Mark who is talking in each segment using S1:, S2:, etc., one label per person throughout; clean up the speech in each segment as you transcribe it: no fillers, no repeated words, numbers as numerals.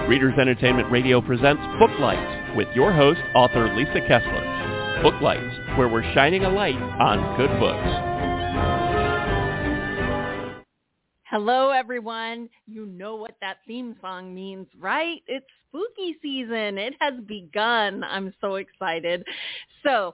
S1: Readers Entertainment Radio presents Book Lights with your host, author Lisa Kessler. Book Lights, where we're shining a light on good books.
S2: Hello, everyone. You know what that theme song means, right? It's spooky season. It has begun. I'm so excited. So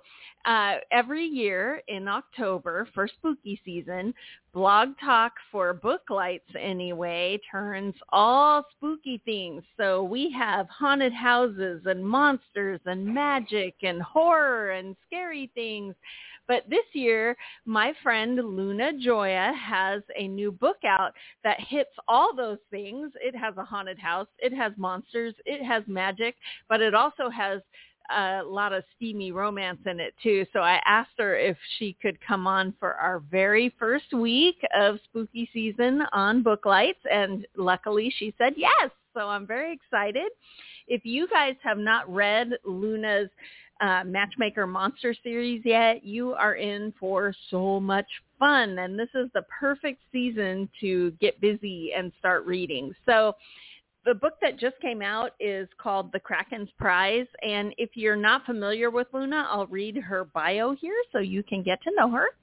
S2: every year in October for spooky season, Blog Talk for Book Lights anyway turns all spooky things. So we have haunted houses and monsters and magic and horror and scary things. But this year, my friend Luna Joya has a new book out that hits all those things. It has a haunted house, it has monsters, it has magic, but it also has a lot of steamy romance in it too. So I asked her if she could come on for our very first week of spooky season on Book Lights, and luckily she said yes. So I'm very excited. If you guys have not read Luna's Matchmaker Monster series yet, you are in for so much fun, and this is the perfect season to get busy and start reading. So the book that just came out is called The Kraken's Prize, and if you're not familiar with Luna, I'll read her bio here so you can get to know her.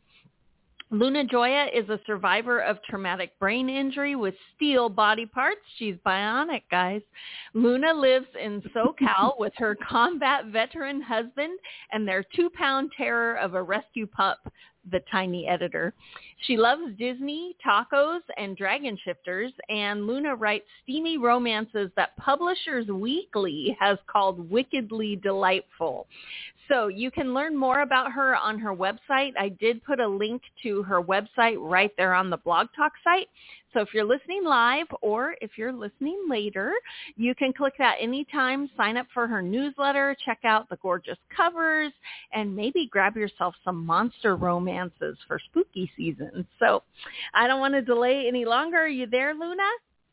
S2: Luna Joya is a survivor of traumatic brain injury with steel body parts. She's bionic, guys. Luna lives in SoCal with her combat veteran husband and their 2-pound terror of a rescue pup, the tiny editor. She loves Disney, tacos, and dragon shifters, and Luna writes steamy romances that Publishers Weekly has called wickedly delightful. So you can learn more about her on her website. I did put a link to her website right there on the Blog Talk site. So if you're listening live or if you're listening later, you can click that anytime, sign up for her newsletter, check out the gorgeous covers, and maybe grab yourself some monster romances for spooky season. So I don't want to delay any longer. Are you there, Luna?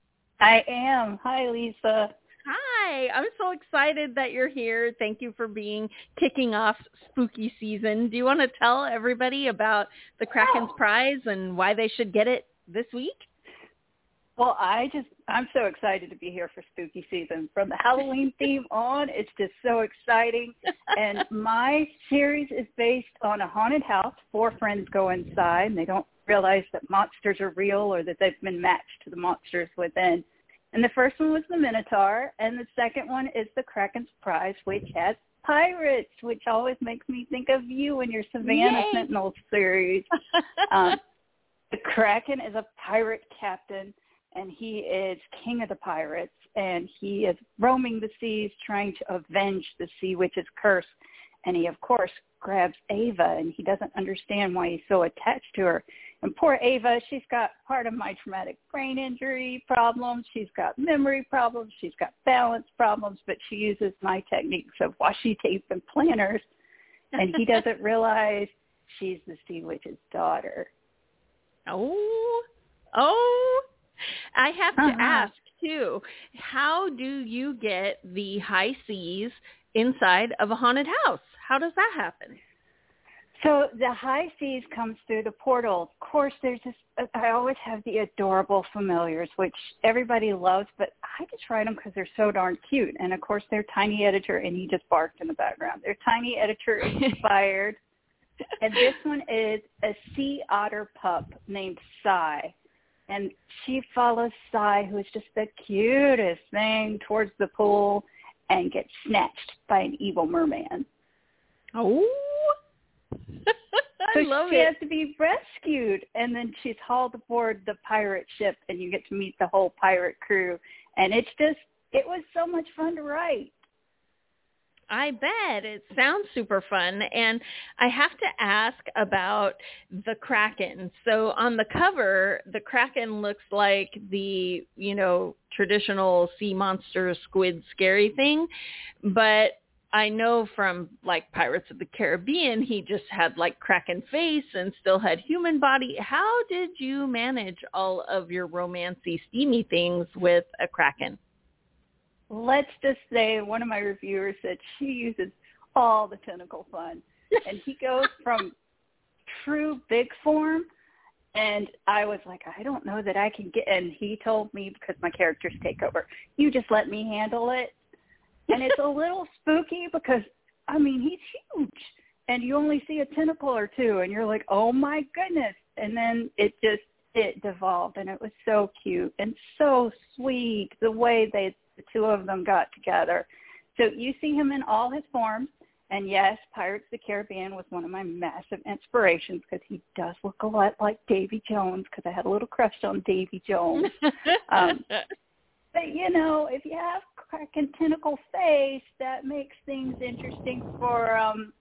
S3: I am. Hi, Lisa.
S2: Hi, I'm so excited that you're here. Thank you for kicking off spooky season. Do you want to tell everybody about the Kraken's Prize and why they should get it this week?
S3: Well, I'm so excited to be here for spooky season. From the Halloween theme on, it's just so exciting. And my series is based on a haunted house. 4 friends go inside, and they don't realize that monsters are real or that they've been matched to the monsters within. And the first one was the Minotaur, and the second one is the Kraken's Prize, which has pirates, which always makes me think of you and your Savannah
S2: Yay!
S3: Sentinel series. The Kraken is a pirate captain, and he is king of the pirates, and he is roaming the seas trying to avenge the Sea Witch's curse. And he, of course, grabs Ava, and he doesn't understand why he's so attached to her. And poor Ava, she's got part of my traumatic brain injury problems. She's got memory problems. She's got balance problems, but she uses my techniques of washi tape and planners, and he doesn't realize she's the Sea Witch's daughter.
S2: Oh, I have to ask, too, how do you get the high seas inside of a haunted house? How does that happen?
S3: So the high seas comes through the portal. Of course, I always have the adorable familiars, which everybody loves, but I just write them because they're so darn cute. And, of course, they're Tiny Editor, and he just barked in the background. They're Tiny Editor inspired. And this one is a sea otter pup named Sai. And she follows Sai, who is just the cutest thing, towards the pool and gets snatched by an evil merman.
S2: Oh, I love it.
S3: So she has to be rescued, and then she's hauled aboard the pirate ship, and you get to meet the whole pirate crew. And it was so much fun to write.
S2: I bet. It sounds super fun. And I have to ask about the Kraken. So on the cover, the Kraken looks like the, traditional sea monster squid scary thing. But I know from like Pirates of the Caribbean, he just had like Kraken face and still had human body. How did you manage all of your romancy, steamy things with a Kraken?
S3: Let's just say one of my reviewers said she uses all the tentacle fun. And he goes from true big form And I was like, I don't know that I can get, and he told me, because my characters take over, you just let me handle it. And it's a little spooky because, I mean, he's huge. And you only see a tentacle or two, and you're like, oh, my goodness. And then it devolved, and it was so cute and so sweet, the way the two of them got together. So you see him in all his forms. And yes, Pirates of the Caribbean was one of my massive inspirations because he does look a lot like Davy Jones, because I had a little crush on Davy Jones. But, you know, if you have crack and tentacle face, that makes things interesting for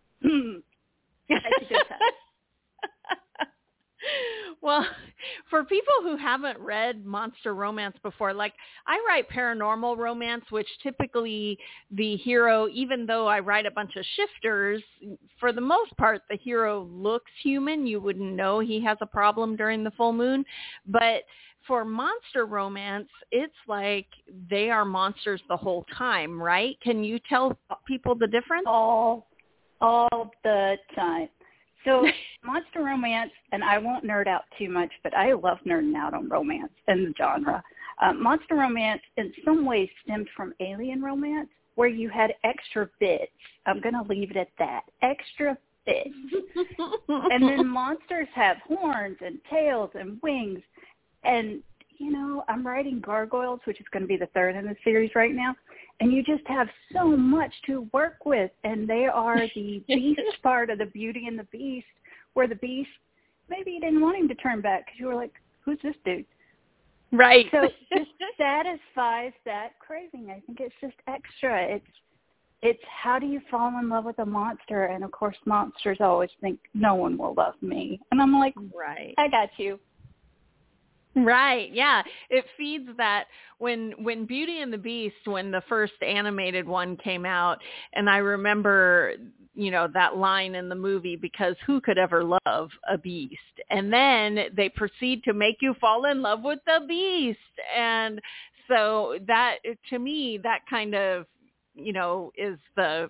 S2: Well, for people who haven't read monster romance before, like I write paranormal romance, which typically the hero, even though I write a bunch of shifters, for the most part, the hero looks human. You wouldn't know he has a problem during the full moon. But for monster romance, it's like they are monsters the whole time, right? Can you tell people the difference?
S3: All the time. So monster romance, and I won't nerd out too much, but I love nerding out on romance and the genre. Monster romance in some ways stemmed from alien romance, where you had extra bits. I'm going to leave it at that. Extra bits. And then monsters have horns and tails and wings. And, you know, I'm writing Gargoyles, which is going to be the third in the series right now. And you just have so much to work with. And they are the beast part of the Beauty and the Beast, where the beast, maybe you didn't want him to turn back because you were like, who's this dude?
S2: Right.
S3: So it just satisfies that craving. I think it's just extra. It's how do you fall in love with a monster? And, of course, monsters always think no one will love me. And I'm like,
S2: right,
S3: I got you.
S2: Right. Yeah. It feeds that when Beauty and the Beast, when the first animated one came out, and I remember, you know, that line in the movie, because who could ever love a beast? And then they proceed to make you fall in love with the beast. And so that, to me, that kind of, you know, is the,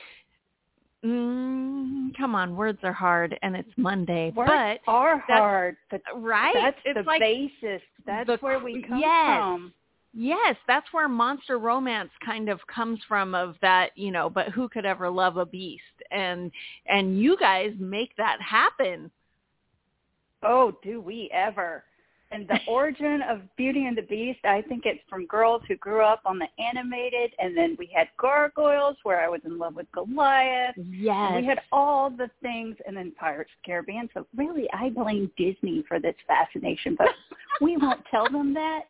S2: come on, words are hard, and it's Monday.
S3: Words are hard, but
S2: right?
S3: That's
S2: it's
S3: the
S2: like
S3: basis. That's where we come from.
S2: Yes, that's where monster romance kind of comes from, of that, you know, but who could ever love a beast? And you guys make that happen.
S3: Oh, do we ever? And the origin of Beauty and the Beast, I think it's from girls who grew up on the animated, and then we had Gargoyles, where I was in love with Goliath.
S2: Yes.
S3: We had all the things, and then Pirates of the Caribbean. So really, I blame Disney for this fascination, but we won't tell them that.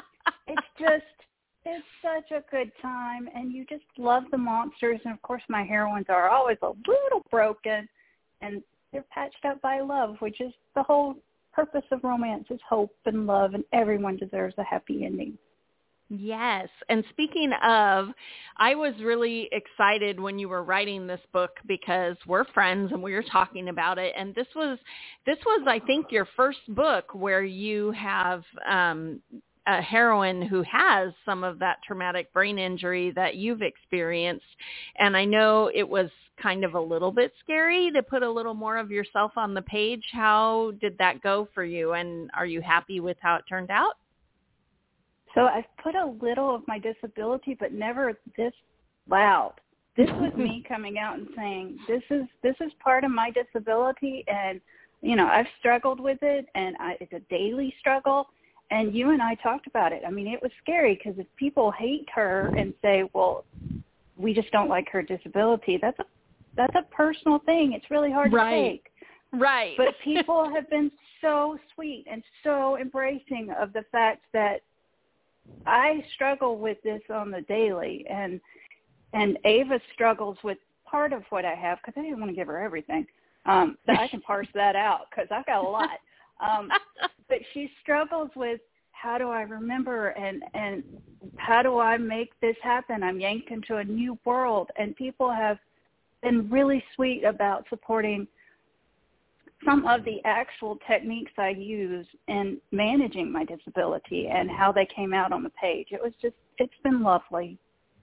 S3: It's such a good time, and you just love the monsters. And, of course, my heroines are always a little broken, and they're patched up by love, which is the whole purpose of romance, is hope and love, and everyone deserves a happy ending.
S2: Yes. And speaking of, I was really excited when you were writing this book, because we're friends and we were talking about it. And this was, I think, your first book where you have a heroine who has some of that traumatic brain injury that you've experienced. And I know it was kind of a little bit scary to put a little more of yourself on the page. How did that go for you? And are you happy with how it turned out?
S3: So I've put a little of my disability, but never this loud. This was me coming out and saying, this is part of my disability, and, you know, I've struggled with it, and it's a daily struggle. And you and I talked about it. I mean, it was scary, because if people hate her and say, well, we just don't like her disability, that's a personal thing. It's really hard to take.
S2: Right.
S3: But people have been so sweet and so embracing of the fact that I struggle with this on the daily, and Ava struggles with part of what I have, because I didn't want to give her everything. So I can parse that out, because I've got a lot. But she struggles with, how do I remember, and how do I make this happen? I'm yanked into a new world, and people have been really sweet about supporting some of the actual techniques I use in managing my disability and how they came out on the page. It's been lovely.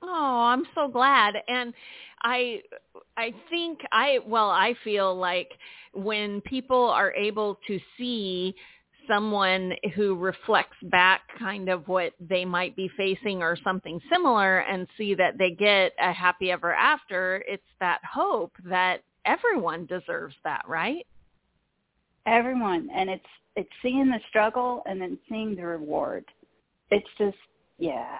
S2: Oh, I'm so glad. And I think I feel like when people are able to see someone who reflects back kind of what they might be facing or something similar and see that they get a happy ever after, it's that hope that everyone deserves that, right?
S3: Everyone. And it's seeing the struggle and then seeing the reward. It's just, yeah.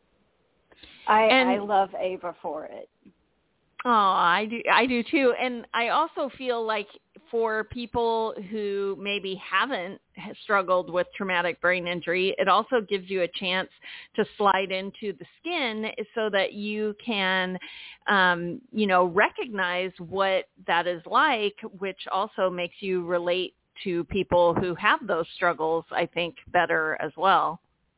S3: I love Ava for it.
S2: Oh, I do too. And I also feel like for people who maybe haven't struggled with traumatic brain injury, it also gives you a chance to slide into the skin so that you can, recognize what that is like, which also makes you relate to people who have those struggles, I think, better as well.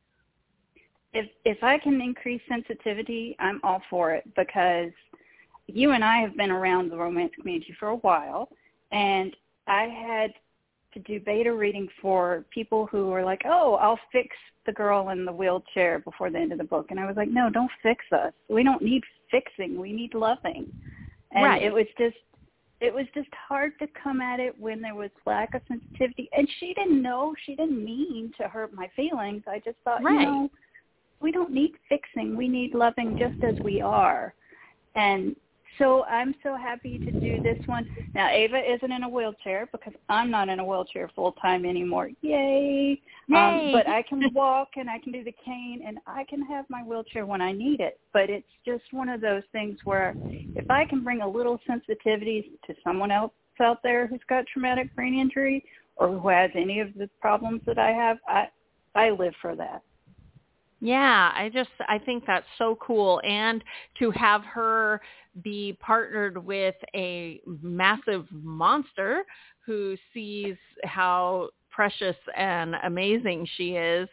S3: If I can increase sensitivity, I'm all for it, because you and I have been around the romance community for a while, and I had to do beta reading for people who were like, oh, I'll fix the girl in the wheelchair before the end of the book. And I was like, no, don't fix us. We don't need fixing. We need loving. And
S2: right.
S3: It was just hard to come at it when there was lack of sensitivity. And she didn't know. She didn't mean to hurt my feelings. I just thought,
S2: right.
S3: We don't need fixing. We need loving just as we are. And so I'm so happy to do this one. Now, Ava isn't in a wheelchair because I'm not in a wheelchair full-time anymore. Yay. But I can walk and I can do the cane and I can have my wheelchair when I need it. But it's just one of those things where if I can bring a little sensitivity to someone else out there who's got traumatic brain injury or who has any of the problems that I have, I live for that.
S2: Yeah, I think that's so cool. And to have her be partnered with a massive monster who sees how precious and amazing she is,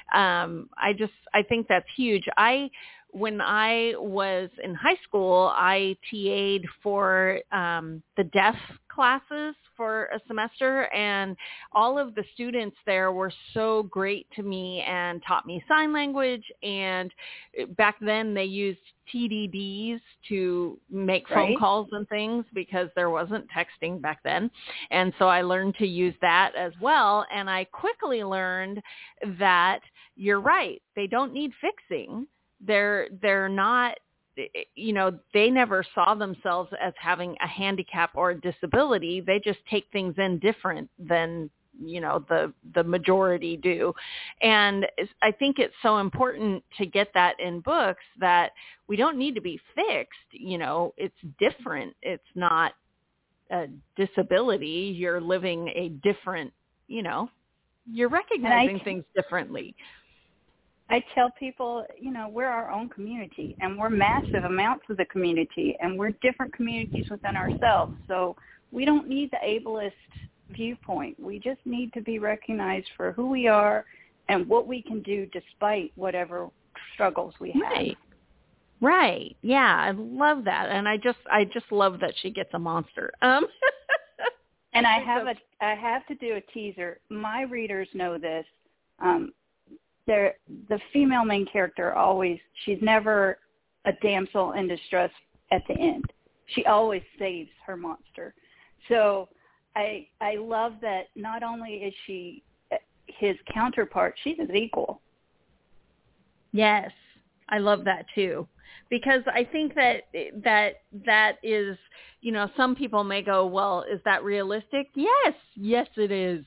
S2: I think that's huge. When I was in high school, I TA'd for the deaf classes for a semester, and all of the students there were so great to me and taught me sign language. And back then they used TDDs to make phone calls and things because there wasn't texting back then. And so I learned to use that as well. And I quickly learned that you're right. They don't need fixing. They're not, they never saw themselves as having a handicap or a disability. They just take things in different than, the majority do. And I think it's so important to get that in books that we don't need to be fixed. It's different. It's not a disability. You're living a different, you're recognizing things differently.
S3: I tell people, we're our own community, and we're massive amounts of the community, and we're different communities within ourselves. So we don't need the ableist viewpoint. We just need to be recognized for who we are and what we can do despite whatever struggles we have.
S2: Right. Yeah, I love that. And I just love that she gets a monster.
S3: And I have to do a teaser. My readers know this. The female main character she's never a damsel in distress at the end. She always saves her monster. So I love that not only is she his counterpart, she's his equal.
S2: Yes, I love that too. Because I think that is, some people may go, well, is that realistic? Yes, it is.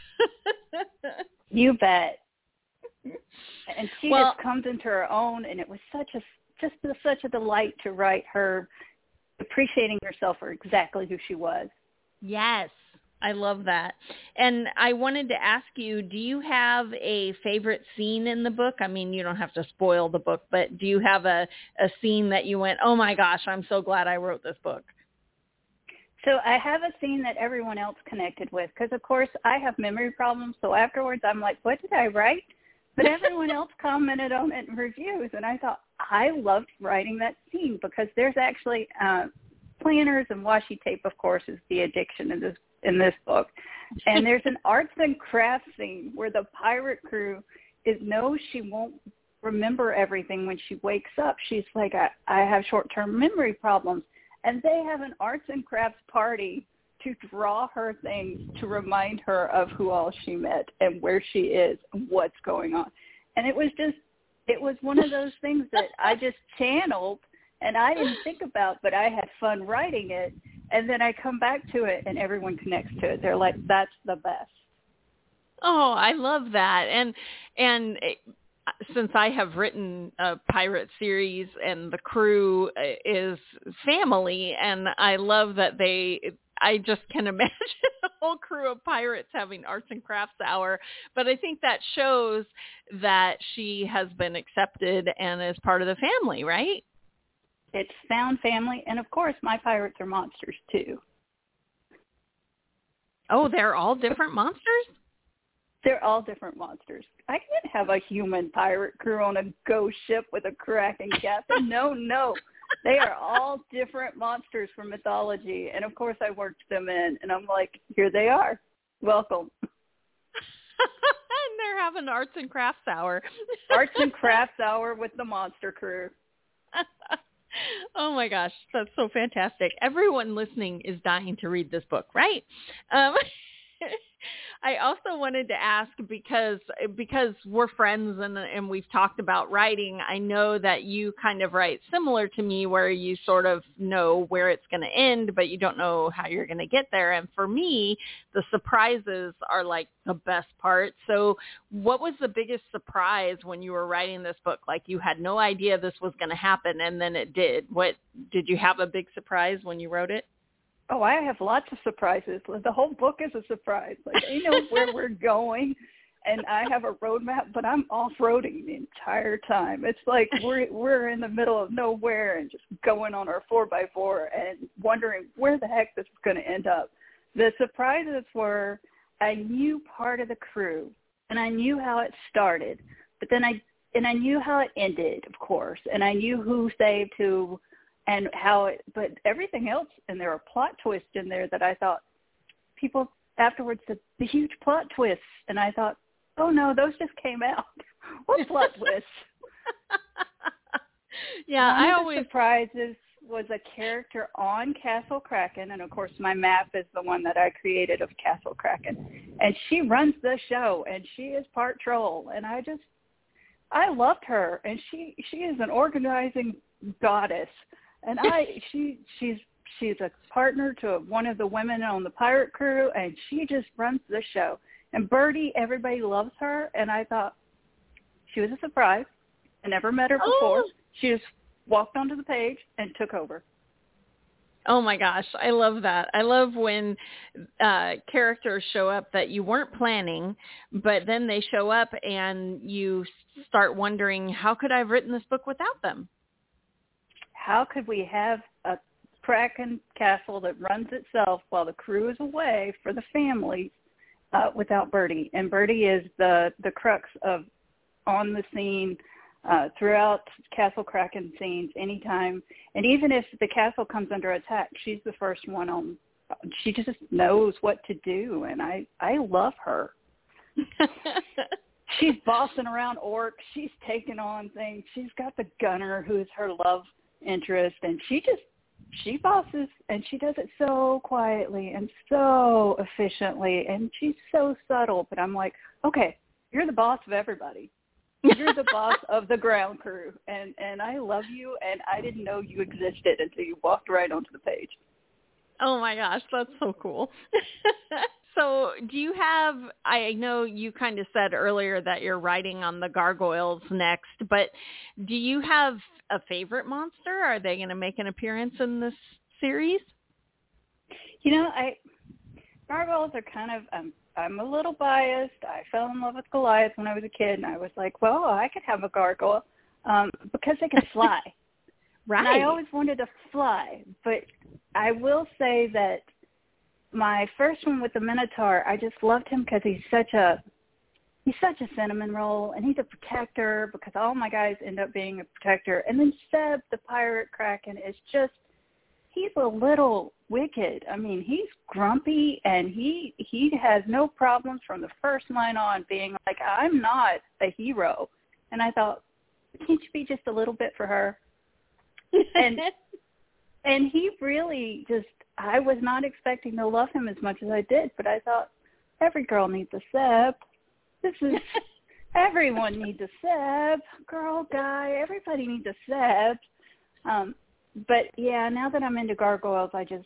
S3: You bet. And she just comes into her own, and it was such a delight to write her appreciating herself for exactly who she was.
S2: Yes, I love that. And I wanted to ask you, do you have a favorite scene in the book? I mean, you don't have to spoil the book, but do you have a scene that you went, oh my gosh, I'm so glad I wrote this book?
S3: So I have a scene that everyone else connected with because, of course, I have memory problems. So afterwards, I'm like, what did I write? But everyone else commented on it in reviews, and I thought, I loved writing that scene because there's actually planners and washi tape, of course, is the addiction in this book. And there's an arts and crafts scene where the pirate crew knows she won't remember everything when she wakes up. She's like, I have short-term memory problems. And they have an arts and crafts party to draw her things to remind her of who all she met and where she is and what's going on. And it was one of those things that I just channeled and I didn't think about, but I had fun writing it. And then I come back to it and everyone connects to it. They're like, that's the best.
S2: Oh, I love that. And since I have written a pirate series and the crew is family, and I love that I just can imagine a whole crew of pirates having arts and crafts hour. But I think that shows that she has been accepted and is part of the family, right?
S3: It's found family. And of course, my pirates are monsters too.
S2: Oh, they're all different monsters?
S3: They're all different monsters. I can't have a human pirate crew on a ghost ship with a Kraken captain. No. They are all different monsters from mythology. And, of course, I worked them in. And I'm like, here they are. Welcome.
S2: And they're having arts and crafts hour.
S3: Arts and crafts hour with the monster crew.
S2: Oh, my gosh. That's so fantastic. Everyone listening is dying to read this book, right? I also wanted to ask because we're friends and we've talked about writing. I know that you kind of write similar to me where you sort of know where it's going to end, but you don't know how you're going to get there. And for me, the surprises are like the best part. So what was the biggest surprise when you were writing this book? Like you had no idea this was going to happen and then it did. What did you have a big surprise when you wrote it?
S3: Oh, I have lots of surprises. The whole book is a surprise. Like, I know where we're going, and I have a roadmap, but I'm off-roading the entire time. It's like we're in the middle of nowhere and just going on our 4x4 and wondering where the heck this is going to end up. The surprises were I knew part of the crew, and I knew how it started, but then I knew how it ended, of course, and I knew who saved who. And but everything else, and there are plot twists in there that I thought people afterwards said, the huge plot twists. And I thought, oh no, those just came out. What plot twists?
S2: Yeah,
S3: One of the surprises was a character on Castle Kraken. And of course, my map is the one that I created of Castle Kraken. And she runs the show and she is part troll. And I loved her. And she is an organizing goddess. And she's a partner to one of the women on the pirate crew, and she just runs the show. And Birdie, everybody loves her, and I thought she was a surprise. I never met her before. She just walked onto the page and took over.
S2: Oh my gosh, I love that. I love when characters show up that you weren't planning, but then they show up and you start wondering, how could I have written this book without them?
S3: How could we have a Kraken castle that runs itself while the crew is away for the family without Birdie? And Birdie is the crux of on the scene throughout Castle Kraken scenes anytime. And even if the castle comes under attack, she's the first one on. She just knows what to do, and I love her. She's bossing around orcs. She's taking on things. She's got the gunner who's her love interest, and she bosses, and she does it so quietly and so efficiently, and she's so subtle. But I'm like, okay, you're the boss of everybody. You're the boss of the ground crew, and I love you, and I didn't know you existed until you walked right onto the page.
S2: Oh my gosh, that's so cool. So do you have, I know you kind of said earlier that you're writing on the gargoyles next, but do you have a favorite monster? Are they going to make an appearance in this series?
S3: You know, gargoyles are kind of, I'm a little biased. I fell in love with Goliath when I was a kid, and I was like, well, I could have a gargoyle because they can fly.
S2: Right.
S3: And I always wanted to fly, but I will say that my first one with the Minotaur, I just loved him because he's such a cinnamon roll, and he's a protector because all my guys end up being a protector. And then Seb, the pirate Kraken, is just, he's a little wicked. I mean, he's grumpy, and he has no problems from the first line on being like, I'm not a hero. And I thought, can't you be just a little bit for her? And he really just, I was not expecting to love him as much as I did, but I thought, every girl needs a Seb. Everyone needs a Seb. Girl, guy, everybody needs a Seb. But, yeah, now that I'm into gargoyles,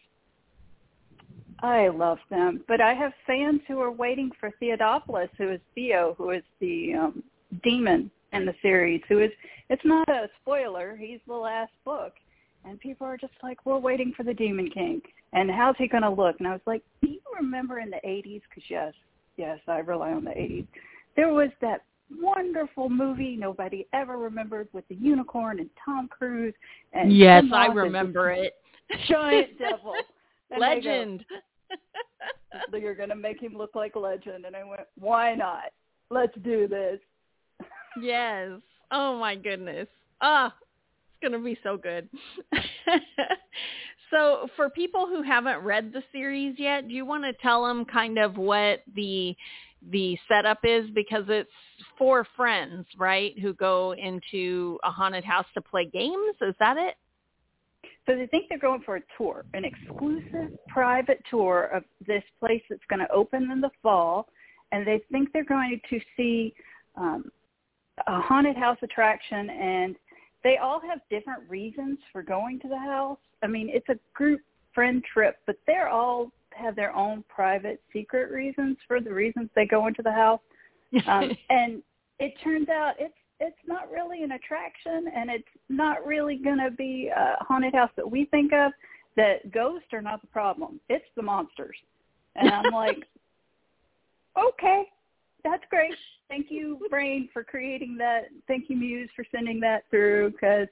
S3: I love them. But I have fans who are waiting for Theodopolis, who is Theo, who is the demon in the series, it's not a spoiler, he's the last book. And people are just like, we're waiting for the Demon King. And how's he going to look? And I was like, do you remember in the 80s? Because, yes, I rely on the 80s. There was that wonderful movie nobody ever remembered with the unicorn and Tom Cruise. And
S2: yes, I remember it.
S3: Giant devil. And
S2: Legend.
S3: Go, you're going to make him look like Legend. And I went, why not? Let's do this.
S2: Yes. Oh, my goodness. It's going to be so good. So for people who haven't read the series yet, do you want to tell them kind of what the setup is? Because it's 4 friends, right, who go into a haunted house to play games. Is that it?
S3: So they think they're going for a tour, an exclusive private tour of this place that's going to open in the fall. And they think they're going to see a haunted house attraction, and they all have different reasons for going to the house. I mean, it's a group friend trip, but they're all have their own private secret reasons for the reasons they go into the house. And it turns out it's not really an attraction, and it's not really going to be a haunted house that we think of. That ghosts are not the problem. It's the monsters. And I'm like, okay, that's great. Thank you, Brain, for creating that. Thank you, Muse, for sending that through, because,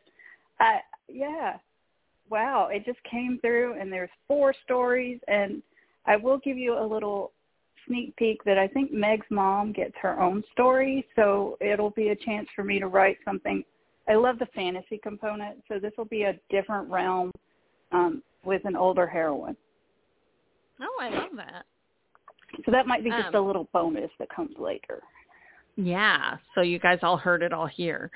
S3: wow, it just came through, and there's 4 stories, and I will give you a little sneak peek that I think Meg's mom gets her own story, so it'll be a chance for me to write something. I love the fantasy component, so this will be a different realm with an older heroine.
S2: Oh, I love that.
S3: So that might be just a little bonus that comes later.
S2: Yeah, so you guys all heard it all here.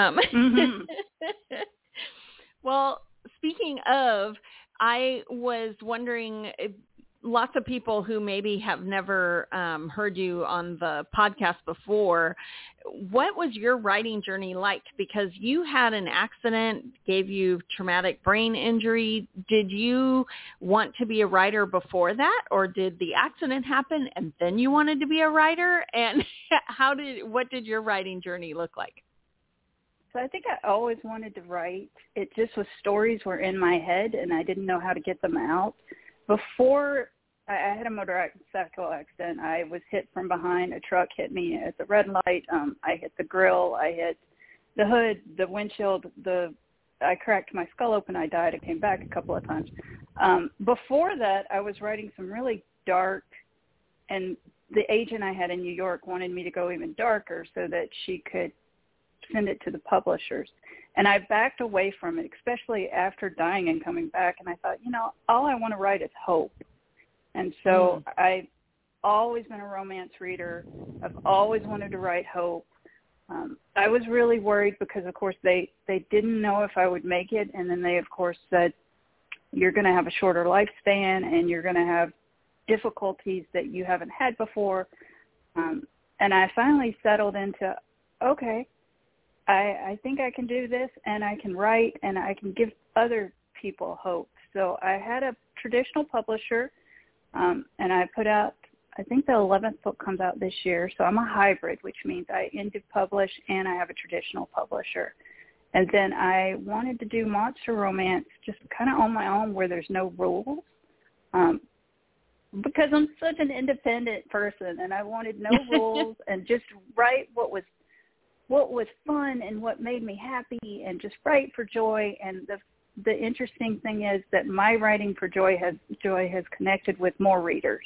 S2: Well, speaking of, I was wondering, lots of people who maybe have never heard you on the podcast before, what was your writing journey like? Because you had an accident, gave you traumatic brain injury. Did you want to be a writer before that, or did the accident happen and then you wanted to be a writer? And what did your writing journey look like?
S3: So I think I always wanted to write. It just was stories were in my head, and I didn't know how to get them out. Before I had a motorcycle accident, I was hit from behind. A truck hit me at the red light. I hit the grill. I hit the hood, the windshield. I cracked my skull open. I died. I came back a couple of times. Before that, I was writing some really dark, and the agent I had in New York wanted me to go even darker so that she could send it to the publishers. And I backed away from it, especially after dying and coming back. And I thought, all I want to write is hope. And so I've always been a romance reader. I've always wanted to write hope. I was really worried because, of course, they didn't know if I would make it. And then they, of course, said, you're going to have a shorter lifespan and you're going to have difficulties that you haven't had before. And I finally settled into, okay, I think I can do this, and I can write, and I can give other people hope. So I had a traditional publisher, and I put out, I think the 11th book comes out this year. So I'm a hybrid, which means I indie publish and I have a traditional publisher. And then I wanted to do monster romance just kind of on my own where there's no rules, because I'm such an independent person, and I wanted no rules and just write what was fun and what made me happy, and just write for joy. And the interesting thing is that my writing for joy has connected with more readers.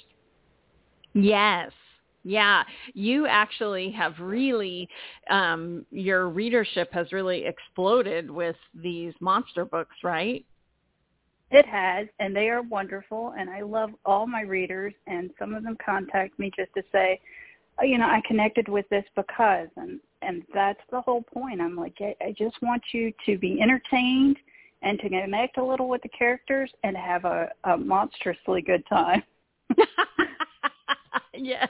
S2: Yes. Yeah. You actually have really, your readership has really exploded with these monster books, right?
S3: It has, and they are wonderful, and I love all my readers, and some of them contact me just to say, I connected with this because, and that's the whole point. I'm like, I just want you to be entertained and to connect a little with the characters and have a monstrously good time.
S2: Yes.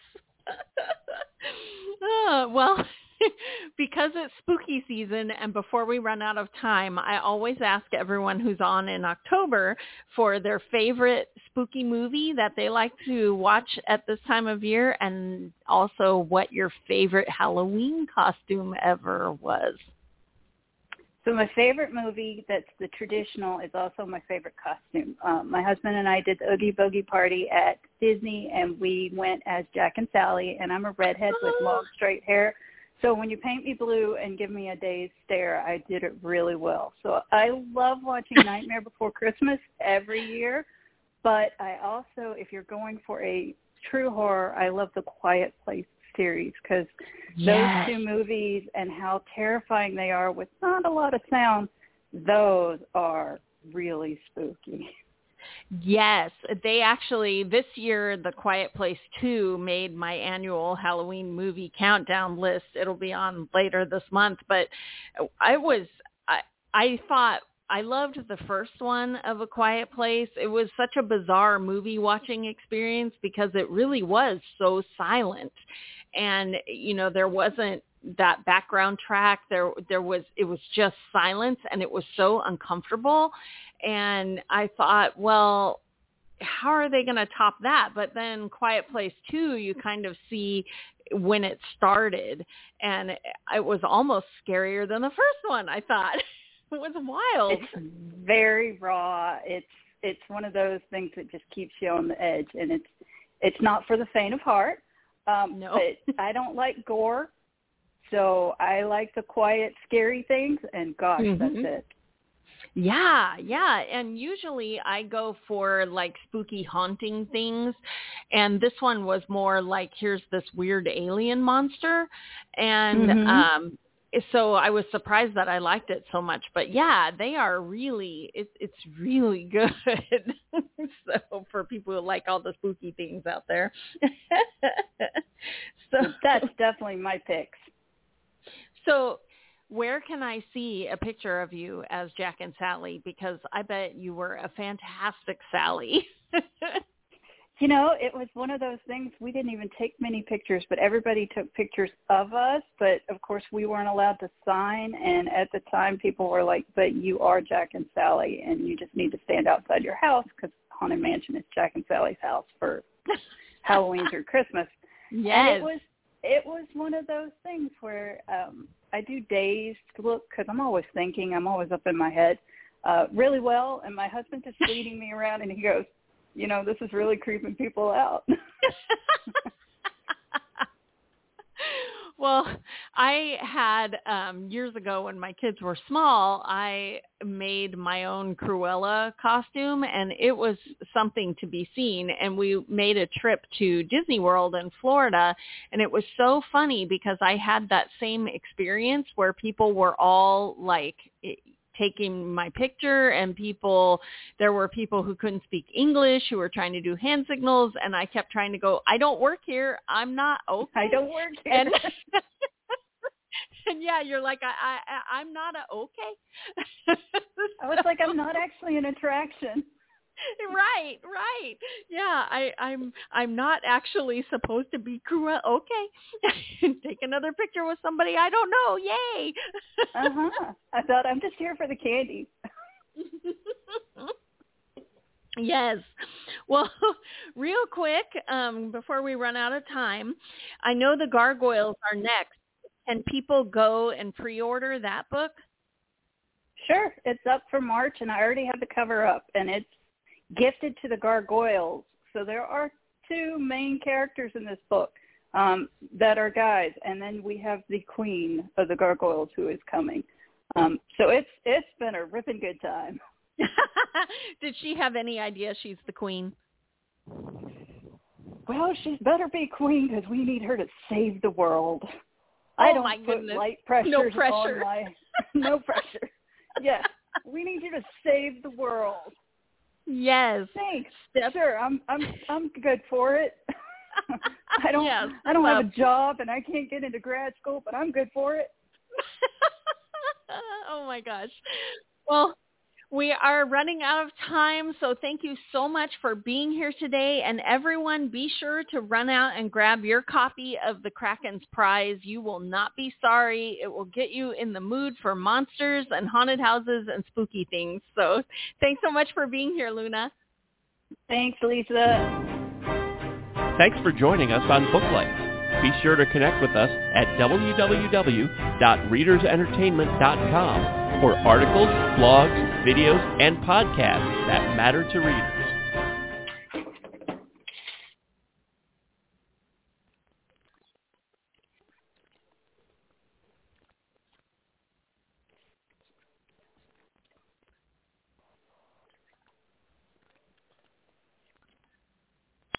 S2: Well, because it's spooky season, and before we run out of time, I always ask everyone who's on in October for their favorite spooky movie that they like to watch at this time of year, and also what your favorite Halloween costume ever was.
S3: So my favorite movie that's the traditional is also my favorite costume. My husband and I did the Oogie Boogie party at Disney, and we went as Jack and Sally, and I'm a redhead with long straight hair. So when you paint me blue and give me a dazed stare, I did it really well. So I love watching Nightmare Before Christmas every year, but I also, if you're going for a true horror, I love the Quiet Place series, because those two movies and how terrifying they are with not a lot of sound, those are really spooky.
S2: Yes, they actually, this year, The Quiet Place 2 made my annual Halloween movie countdown list. It'll be on later this month, but I thought I loved the first one of A Quiet Place. It was such a bizarre movie watching experience because it really was so silent. And, there wasn't that background track. It was just silence, and it was so uncomfortable. And I thought, well, how are they going to top that? But then Quiet Place 2, you kind of see when it started, and it was almost scarier than the first one, I thought. It was wild.
S3: It's very raw. It's one of those things that just keeps you on the edge, and it's not for the faint of heart.
S2: No.
S3: But I don't like gore, so I like the quiet, scary things, and gosh, that's it.
S2: Yeah. And usually I go for like spooky haunting things. And this one was more like, here's this weird alien monster. And so I was surprised that I liked it so much. But yeah, they are really, it's really good. So for people who like all the spooky things out there.
S3: So that's definitely my picks.
S2: So where can I see a picture of you as Jack and Sally? Because I bet you were a fantastic Sally.
S3: It was one of those things. We didn't even take many pictures, but everybody took pictures of us. But, of course, we weren't allowed to sign. And at the time, people were like, but you are Jack and Sally, and you just need to stand outside your house because Haunted Mansion is Jack and Sally's house for Halloween through Christmas.
S2: Yes.
S3: And it was one of those things where I do dazed look because I'm always thinking, I'm always up in my head really well. And my husband is leading me around, and he goes, this is really creeping people out.
S2: Well, I had years ago when my kids were small, I made my own Cruella costume, and it was something to be seen. And we made a trip to Disney World in Florida, and it was so funny because I had that same experience where people were all like taking my picture, and there were people who couldn't speak English who were trying to do hand signals, and I kept trying to go, I don't work here. I'm not okay.
S3: I don't work here.
S2: And yeah, you're like, I'm not okay.
S3: I was like, I'm not actually an attraction.
S2: Right. Yeah, I'm not actually supposed to be Cruella. Okay. Take another picture with somebody I don't know. Yay.
S3: I thought I'm just here for the candy.
S2: Yes. Well, real quick, before we run out of time, I know the Gargoyles are next. Can people go and pre-order that book?
S3: Sure. It's up for March, and I already have the cover up, and it's gifted to the Gargoyles. So there are two main characters in this book that are guys, and then we have the queen of the Gargoyles who is coming. So it's been a ripping good time.
S2: Did she have any idea she's the queen?
S3: Well, she's better be queen because we need her to save the world.
S2: I
S3: don't
S2: my
S3: put
S2: goodness.
S3: light pressures
S2: No pressure.
S3: on my no pressure. Yes, we need you to save the world.
S2: Yes.
S3: Thanks. Sure, I'm good for it. I don't
S2: Yes,
S3: have a job and I can't get into grad school, but I'm good for it.
S2: Oh my gosh. Well, we are running out of time, so thank you so much for being here today. And everyone, be sure to run out and grab your copy of the Kraken's Prize. You will not be sorry. It will get you in the mood for monsters and haunted houses and spooky things. So thanks so much for being here, Luna.
S3: Thanks, Lisa.
S1: Thanks for joining us on Booklights. Be sure to connect with us at www.readersentertainment.com for articles, blogs, videos, and podcasts that matter to readers.